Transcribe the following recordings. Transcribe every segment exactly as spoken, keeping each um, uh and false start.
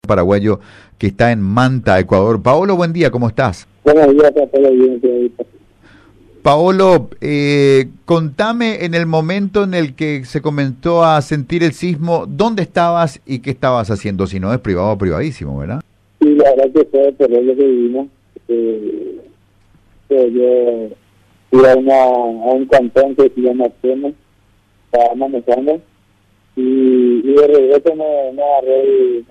paraguayo que está en Manta, Ecuador. Paolo, buen día, ¿cómo estás? Buenos días, todo bien, señorita. Paolo, eh, contame en el momento en el que se comenzó a sentir el sismo, ¿dónde estabas y qué estabas haciendo? Si no es privado, privadísimo, ¿verdad? Sí, la verdad que fue terrible lo que vivimos. Eh, que yo fui a, una, a un cantón que se llama Chema, estaba manejando, y, y de regreso me, me agarré y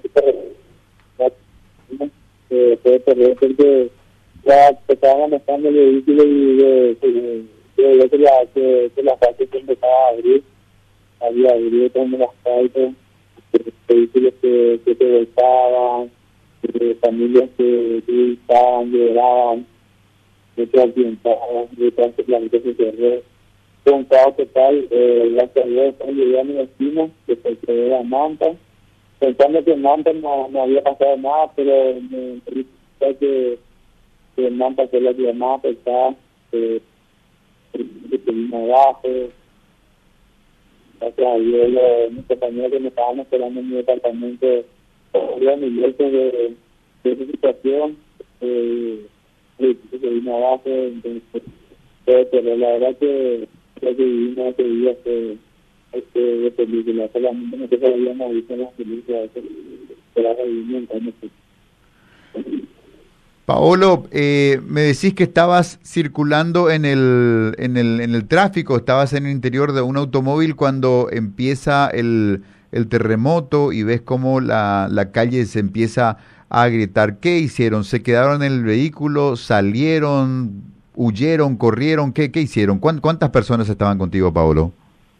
eh, fue terrible porque ya estaba manejando el vehículo y de, de, de, de, que la que, que la fase se empezaba a abrir, había abrido todo el asfalto, vehículos que, que se volcaban, eh, familias que gritaban, lloraban, de que accidentaban, de tanto planeta se cerró. Fue un caos total. Eh, gracias a Dios, cuando llegué a mi destino, que se quedó a Manta, pensando que en Manta no, no había pasado nada, pero me parece que que en Manta fue la que más afectada, que se vino abajo. Gracias a Dios, los, mis compañeros que me estaban esperando en mi departamento, habían abierto de, de esa situación, eh, se vino abajo. Entonces, pero la verdad que lo que vivimos ese día fue este, de película, solamente nosotros habíamos visto en las películas, que la revivimos en Paolo, eh, me decís que estabas circulando en el, en el en el tráfico, estabas en el interior de un automóvil cuando empieza el, el terremoto y ves cómo la, la calle se empieza a gritar. ¿Qué hicieron? ¿Se quedaron en el vehículo? ¿Salieron? ¿Huyeron? ¿Corrieron? ¿Qué, qué hicieron? ¿Cuántas personas estaban contigo, Paolo?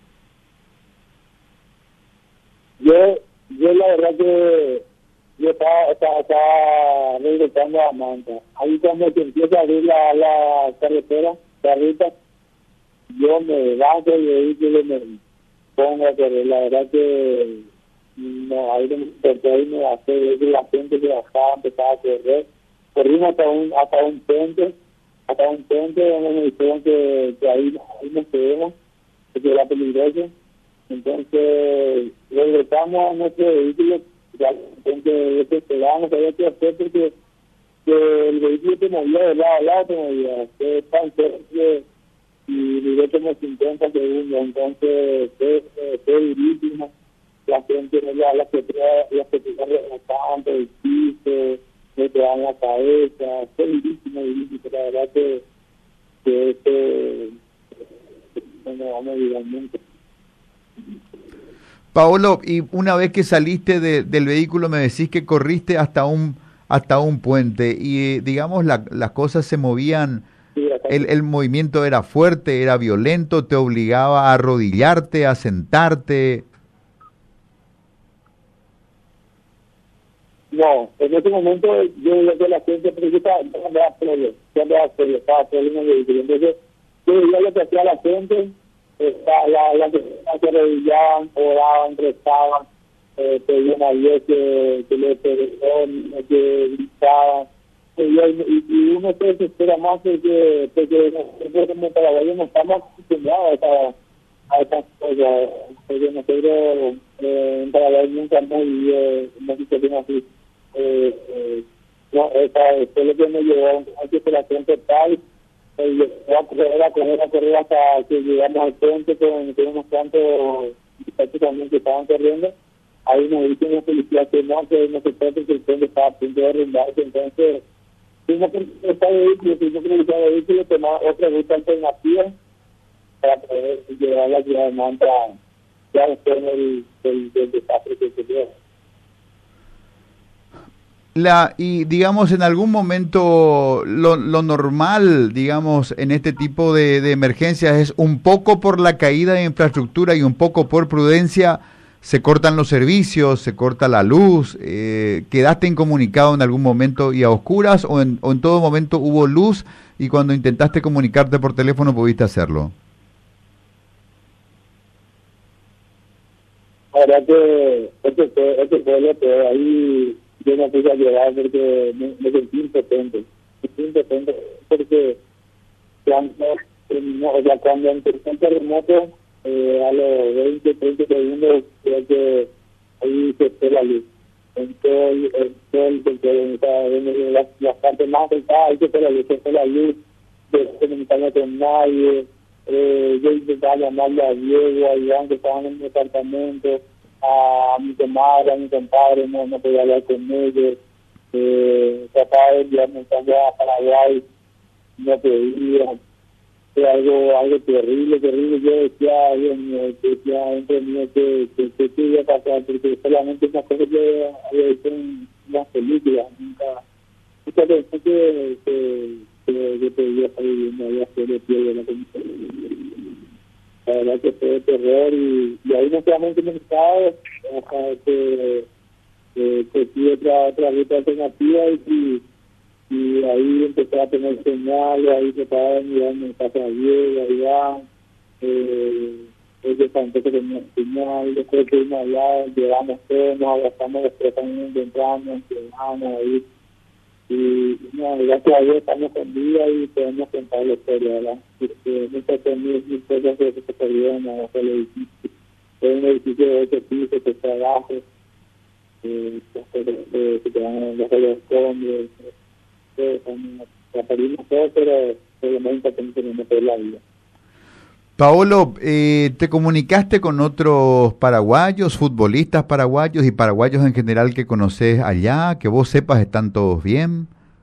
Yo, yo la verdad que yo estaba, estaba, estaba regresando a Manta. Ahí cuando se empieza a abrir la, la carretera, la ruta, yo me bajo el vehículo y me pongo a correr. La verdad que no, ahí me desperté y me bajé, la gente que bajaba empezaba a correr. Corrimos hasta un, hasta un puente, hasta un puente donde me dijeron que, que ahí, ahí nos quedemos, que era peligroso. Entonces regresamos a nuestro vehículo. Ya gente desesperada, no sabía qué hacer porque que el vehículo te movía de lado a lado, te movía, que tan cerca y duró como cincuenta segundos, entonces fue, fue durísimo. La gente, la, la que las que te remontaban por el piso, me quedaban la cabeza, fue durísimo, durísimo, la verdad que, que este, no me vamos a olvidar nunca. Paolo, y una vez que saliste de, del vehículo me decís que corriste hasta un hasta un puente y digamos la, las cosas se movían, Sí, el, el movimiento era fuerte, era violento, te obligaba a arrodillarte, a sentarte. No, en ese momento yo veía que la gente, pero yo estaba en la previo, yo andaba previo, estaba previo en el vehículo, entonces yo veía lo que hacía la gente. Está, la, la que se arrodillaban, oraban, rezaban, eh, pedían a Dios que, que le perdone, que gritaban, y, y, y uno se desespera más porque, porque nosotros como paraguayos no estamos acostumbrados a, a estas cosas, porque nosotros eh, en Paraguay nunca hemos vivido una situación así. Eh, eh, no, esa, eso es lo que me llevó a una desesperación total. Y a correr, a correr, a correr hasta que llegamos al frente con, con unos cuantos muchachos también que estaban corriendo. Ahí nos dicen los policías que no, que no se puede, que el frente estaba a punto de derrumbarse. Entonces, tuvimos que regresar el vehículo, tuvimos que regresar el vehículo, tomar otra ruta alternativa para poder llegar a la ciudad de Manta ya después del, del, del desastre que se dio. La, y digamos, en algún momento lo, lo normal, digamos, en este tipo de, de emergencias es un poco por la caída de infraestructura y un poco por prudencia, se cortan los servicios, se corta la luz. Eh, ¿quedaste incomunicado en algún momento y a oscuras o en, o en todo momento hubo luz y cuando intentaste comunicarte por teléfono pudiste hacerlo? La verdad que este fue, este fue lo que ahí yo me puse a llorar porque me, me sentí impotente, me sentí impotente porque cuando terminó, o sea, cuando empezó el terremoto, eh, a los veinte, treinta segundos, creo que ahí se fue la luz. en todo el, en todo el sector, en, en, en las, las partes más afectadas, hay que hacer la luz, hacer la luz, de comunicarme con nadie. Eh, yo intentaba llamarle a Diego, a Iván, que estaban en mi departamento, a mi comadre, a mi compadre, no, no podía hablar con ellos. Eh, trataba de enviar mensajes a Paraguay, no podía. Fue algo, algo terrible, terrible. Yo decía, Dios mío, decía entre mí que, que, que, que iba a pasar, porque solamente una cosa que había hecho en las películas, nunca, nunca pensé que, que, que yo podía estar viviendo ahí hacia de pie de la comisión. La verdad que fue de terror y, y ahí no solamente en el estado, hasta que, que, que fui otra, otra ruta alternativa y y ahí empecé a tener señales, ahí se estaba enviando mensajes a Diego, a Iván, eh, ellos también que tenían señal, después que vimos allá, llegamos todos, nos abrazamos los tres también de entramos, llegamos ahí, y no, gracias a Dios estamos con vida y podemos contar la historia, ¿verdad? Porque muchas mil, mil cosas que se perdieron abajo del edificio, fue un edificio de ocho pisos que está abajo, eh, que se quedaron los escombros, la perdimos todo, pero lo más importante es no la vida. Paolo, eh, ¿te comunicaste con otros paraguayos, futbolistas paraguayos y paraguayos en general que conoces allá? Que vos sepas, ¿están todos bien?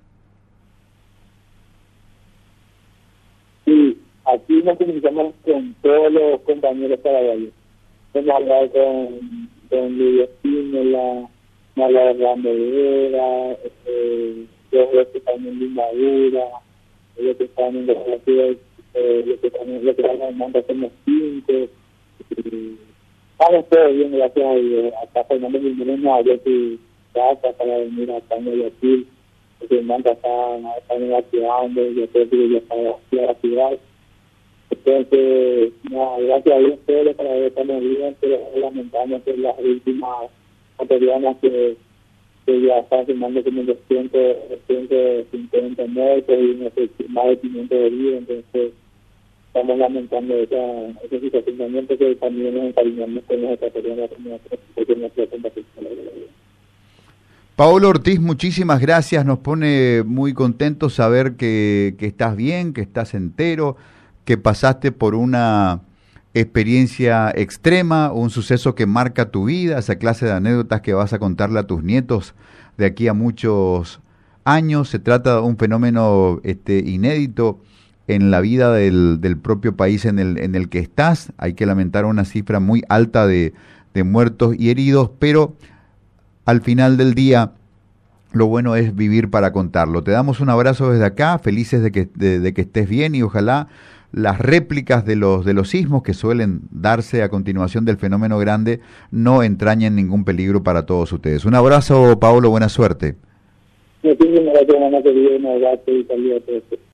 Sí, aquí nos comunicamos con todos los compañeros paraguayos. Hemos hablado con, con Luis Espínola, hemos hablado de Rando Vera, eh, los que están en Limadura, los que están en los partidos, eh, los que están en los que están en Manta, somos cinco. Estamos todos bien, gracias a Dios. Acá Fernando Jiménez nos abrió su casa para venir acá en Guayaquil, porque en Manta está, está negociando, yo creo que ya está hacia la ciudad. Entonces, no, gracias a Dios todos para ver estamos bien, pero lamentamos que las últimas materiales que que ya está firmando como doscientos cincuenta muertos y no sé, más de quinientos heridos, entonces estamos lamentando esa, esa situación también, porque también nos encariñamos con los ecuatorianos porque nuestra competencia. Paolo Ortiz, muchísimas gracias, nos pone muy contentos saber que, que estás bien, que estás entero, que pasaste por una experiencia extrema, un suceso que marca tu vida, esa clase de anécdotas que vas a contarle a tus nietos de aquí a muchos años. Se trata de un fenómeno este, inédito en la vida del, del propio país en el, en el que estás. Hay que lamentar una cifra muy alta de, de muertos y heridos, pero al final del día lo bueno es vivir para contarlo. Te damos un abrazo desde acá, felices de que, de, de que estés bien y ojalá las réplicas de los de los sismos que suelen darse a continuación del fenómeno grande no entrañen ningún peligro para todos ustedes. Un abrazo, Paolo, buena suerte. Muchísimas gracias, hermano querido, un abrazo y saludos a todos.